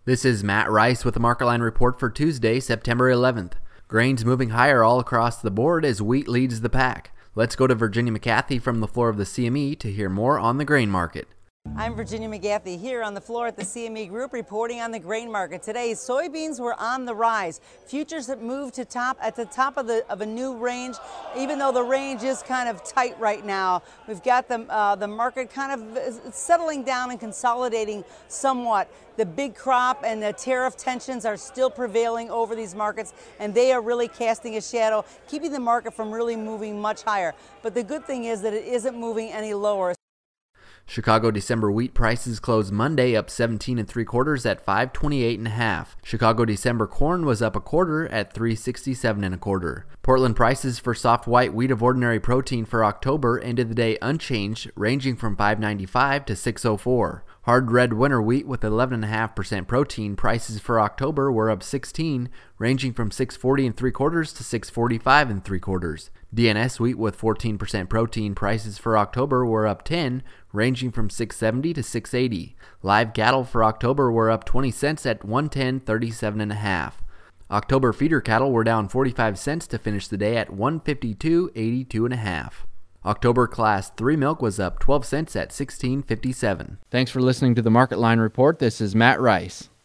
This is Matt Rice with the Market Line Report for Tuesday, September 11th. Grains moving higher all across the board as wheat leads the pack. Let's go to Virginia McGathy from the floor of the CME to hear more on the grain market. I'm Virginia McGathy here on the floor at the CME Group reporting on the grain market. Today, soybeans were on the rise. Futures have moved to at the top of a new range, even though the range is kind of tight right now. We've got the market kind of settling down and consolidating somewhat. The big crop and the tariff tensions are still prevailing over these markets, and they are really casting a shadow, keeping the market from really moving much higher. But the good thing is that it isn't moving any lower. Chicago December wheat prices closed Monday up 17 3/4 at $528.50. Chicago December corn was up a quarter at $367 1/4. Portland prices for soft white wheat of ordinary protein for October ended the day unchanged, ranging from $595 to $604. Hard red winter wheat with 11.5% protein prices for October were up 16, ranging from $640 3/4 to $645 3/4. DNS wheat with 14% protein prices for October were up 10, ranging from $670 to $680. Live cattle for October were up 20 cents at $110.37.5. October feeder cattle were down 45 cents to finish the day at $152.82.5. October Class 3 milk was up 12 cents at $16.57. Thanks for listening to the Market Line Report. This is Matt Rice.